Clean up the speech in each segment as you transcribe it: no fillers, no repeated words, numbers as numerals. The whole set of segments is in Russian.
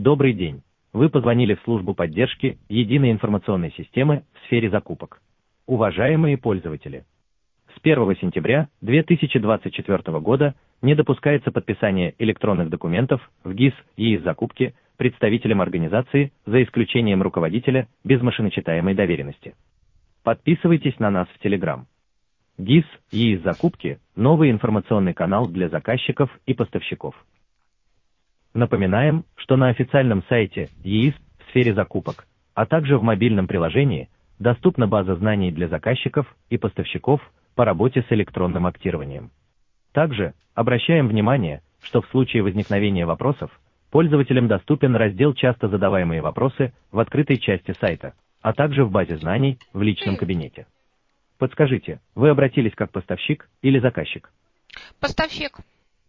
Добрый день. Вы позвонили в службу поддержки единой информационной системы в сфере закупок. Уважаемые пользователи, с 1 сентября 2024 года не допускается подписание электронных документов в ГИС ЕИС закупки представителем организации за исключением руководителя без машиночитаемой доверенности. Подписывайтесь на нас в Telegram. ГИС ЕИС закупки – новый информационный канал для заказчиков и поставщиков. Напоминаем, что на официальном сайте ЕИС в сфере закупок, а также в мобильном приложении, доступна база знаний для заказчиков и поставщиков по работе с электронным актированием. Также обращаем внимание, что в случае возникновения вопросов, пользователям доступен раздел «Часто задаваемые вопросы» в открытой части сайта, а также в базе знаний в личном кабинете. Подскажите, вы обратились как поставщик или заказчик? Поставщик.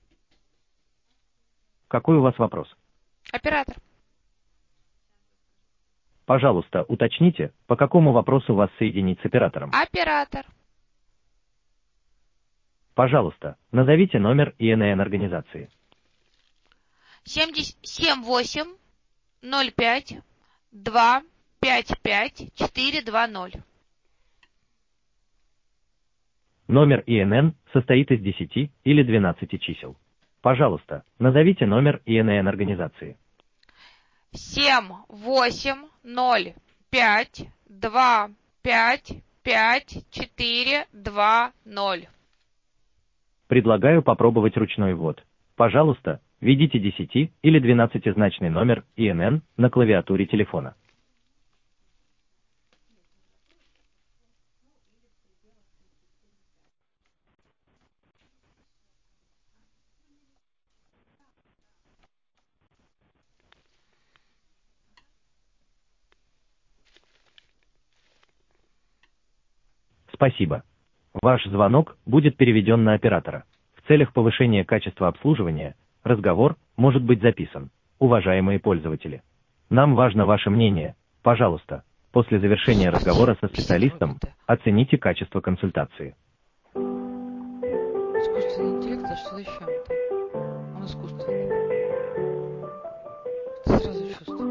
Какой у вас вопрос? Оператор. Пожалуйста, уточните, по какому вопросу вас соединить с оператором. Оператор. Пожалуйста, назовите номер ИНН организации. 78 05 2 55 420. Номер ИНН состоит из 10 или 12 чисел. Пожалуйста, назовите номер ИНН организации. 7 8 0 5 2 5 5 4 2 0. Предлагаю попробовать ручной ввод. Пожалуйста, введите 10 или 12-значный номер ИНН на клавиатуре телефона. Спасибо. Ваш звонок будет переведен на оператора. В целях повышения качества обслуживания разговор может быть записан. Уважаемые пользователи, нам важно ваше мнение. Пожалуйста, после завершения разговора со специалистом оцените качество консультации. Искусственный интеллект, а что зачем-то? Он искусственный. Это сразу чувствуется.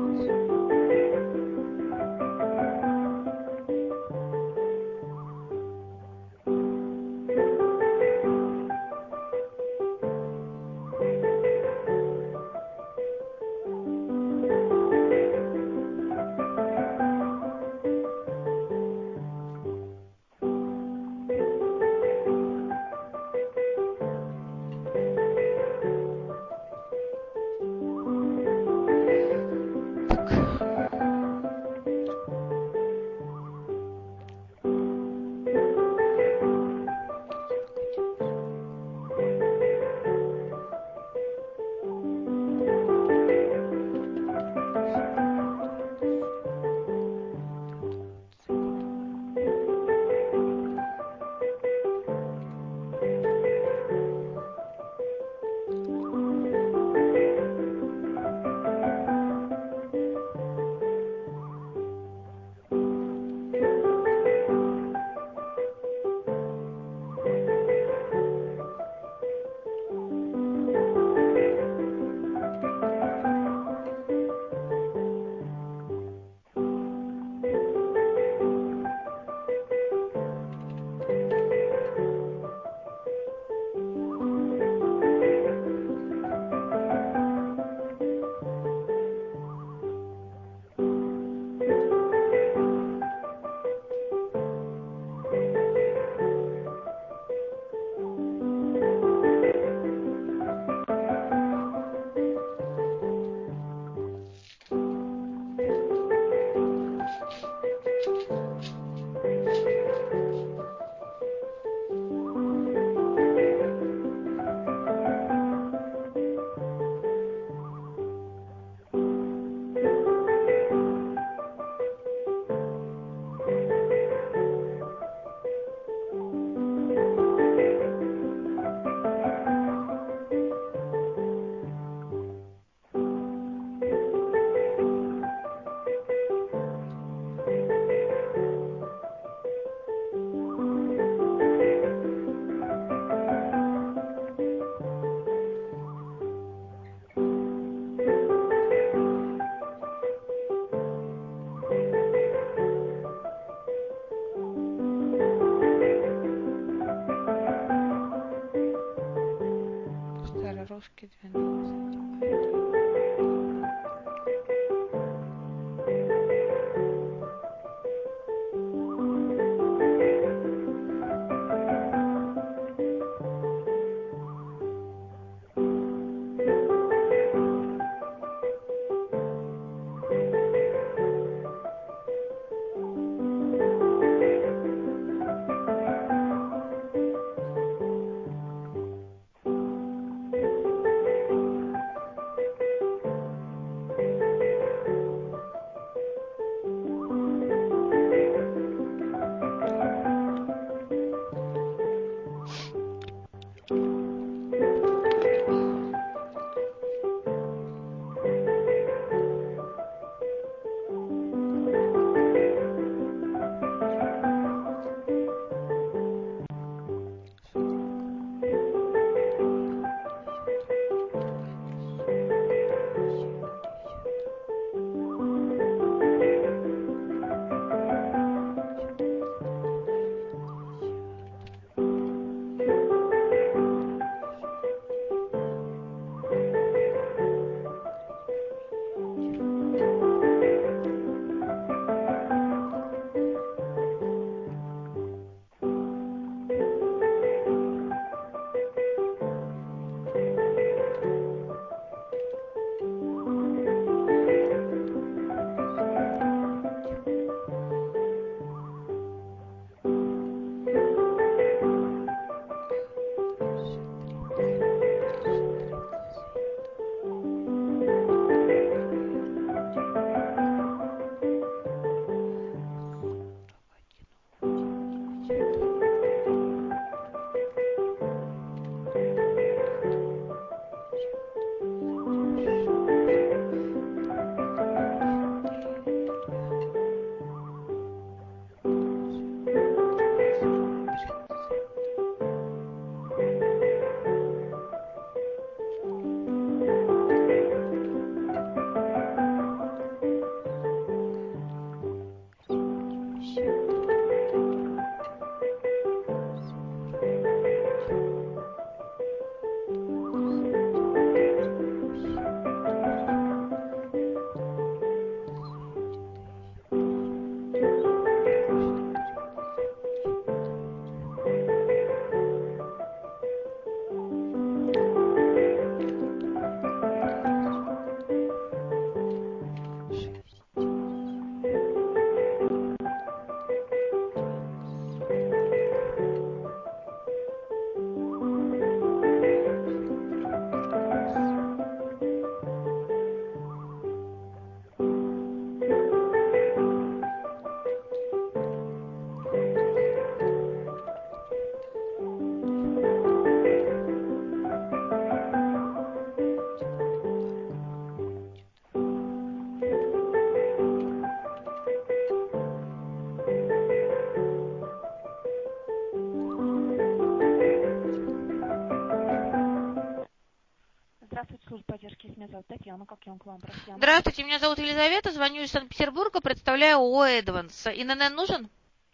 как я могу вам обратиться? Здравствуйте, меня зовут Елизавета, звоню из Санкт-Петербурга, представляю ООО «Эдванс». ИНН нужен?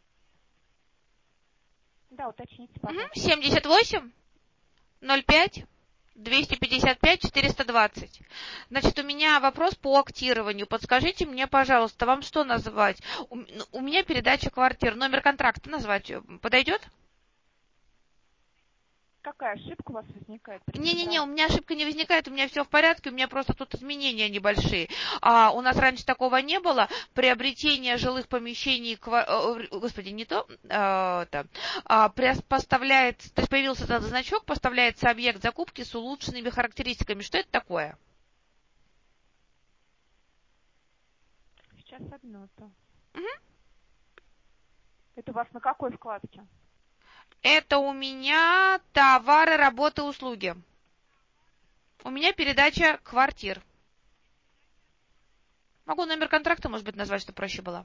Да, уточните, пожалуйста. 78 05 255 420. Значит, у меня вопрос по актированию. Подскажите мне, пожалуйста, вам что называть? У меня передача квартир. Номер контракта назвать подойдет? Какая ошибка у вас возникает? Не-не-не, у меня ошибка не возникает, у меня все в порядке, у меня просто тут изменения небольшие. У нас раньше такого не было. Приобретение жилых помещений, господи, не то, поставляет, то есть появился этот значок, поставляется объект закупки с улучшенными характеристиками. Что это такое? Сейчас одно то. Угу. Это у вас на какой вкладке? Это у меня товары, работы, услуги. У меня передача квартир. Могу номер контракта, может быть, назвать, чтобы проще было.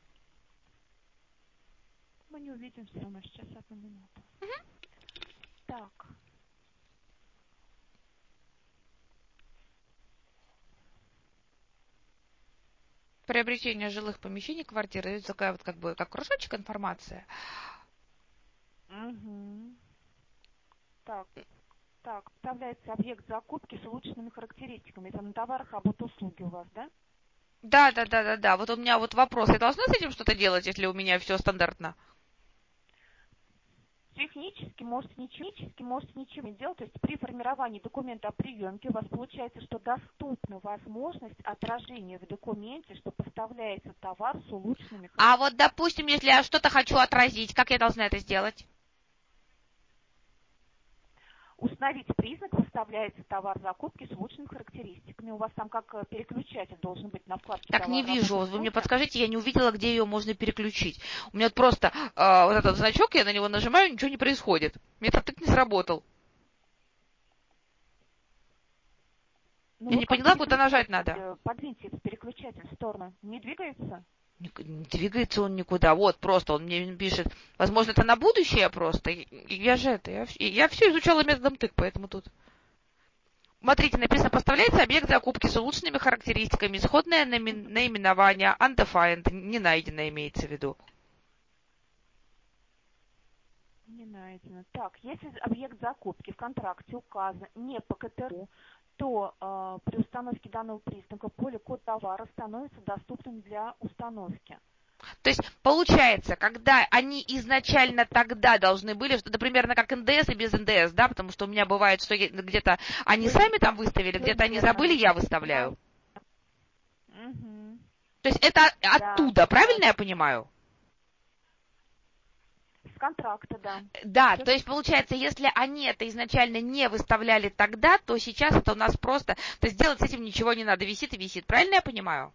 Мы не увидим все равно. Сейчас одну минуту. Угу. Так. Приобретение жилых помещений, квартиры. Это такая вот как бы как кружочек информация. Угу. Так, вставляется объект закупки с улучшенными характеристиками. Это на товарах, работы, услуги у вас, да? Да. Вот у меня вот вопрос. Я должна с этим что-то делать, если у меня все стандартно? Технически можете ничего не делать. То есть при формировании документа о приемке у вас получается, что доступна возможность отражения в документе, что поставляется товар с улучшенными характеристиками. А вот, допустим, если я что-то хочу отразить, как я должна это сделать? Установить признак, выставляется товар закупки с улучшенными характеристиками. У вас там как переключатель должен быть на вкладке. Так, не вижу. Вы мне подскажите, я не увидела, где ее можно переключить. У меня просто вот этот значок, я на него нажимаю, ничего не происходит. Мне этот тык не сработал. Я не поняла, куда нажать надо. Подвиньте этот переключатель в сторону. Не двигается? Не двигается он никуда. Вот, просто он мне пишет. Возможно, это на будущее просто. Я все изучала методом тык, поэтому тут. Смотрите, написано, поставляется объект закупки с улучшенными характеристиками, исходное наименование, undefined, не найдено, имеется в виду. Не найдено. Так, если объект закупки в контракте указан не по КТРУ, то при установке данного признака поле код товара становится доступным для установки. То есть, получается, когда они изначально тогда должны были, что это примерно как НДС и без НДС, да, потому что у меня бывает, что где-то они сами там выставили, где-то они забыли, я выставляю. Угу. То есть, это оттуда, правильно я понимаю? С контракта, да. Да, то есть, получается, если они это изначально не выставляли тогда, то сейчас это у нас просто, то есть, делать с этим ничего не надо, висит и висит, правильно я понимаю?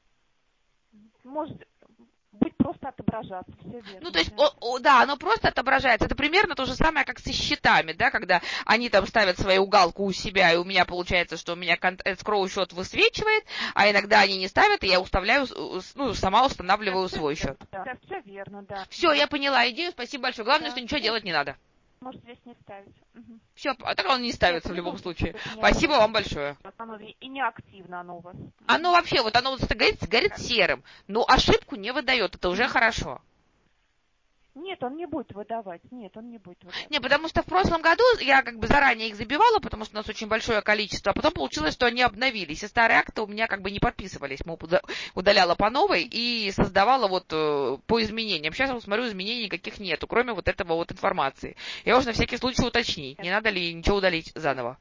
Может быть просто отображаться, все верно. Ну, то есть, да, оно просто отображается. Это примерно то же самое, как со счетами, да, когда они там ставят свою галку у себя, и у меня получается, что у меня скроу-счет высвечивает, а иногда они не ставят, и я уставляю, ну, сама устанавливаю свой счет. Да, все верно, да. Все, я поняла идею, спасибо большое. Главное, да. что ничего делать не надо. Может, здесь не ставить. Угу. Все, так он не ставится в любом случае. Спасибо вам большое. И не активно оно у вас. Оно вообще, вот оно вот горит серым, но ошибку не выдает, это уже хорошо. Нет, он не будет выдавать. Не, потому что в прошлом году я как бы заранее их забивала, потому что у нас очень большое количество, а потом получилось, что они обновились, и старые акты у меня как бы не подписывались. Удаляла по новой и создавала вот по изменениям. Сейчас я смотрю, изменений никаких нету, кроме вот этого вот информации. Я уже на всякий случай уточнить, не надо ли ничего удалить заново.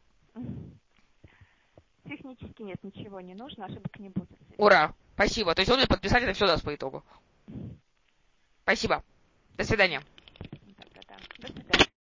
Технически нет, ничего не нужно, ошибок не будет. Ура! Спасибо. То есть он мне подписать это все даст по итогу. Спасибо. До свидания.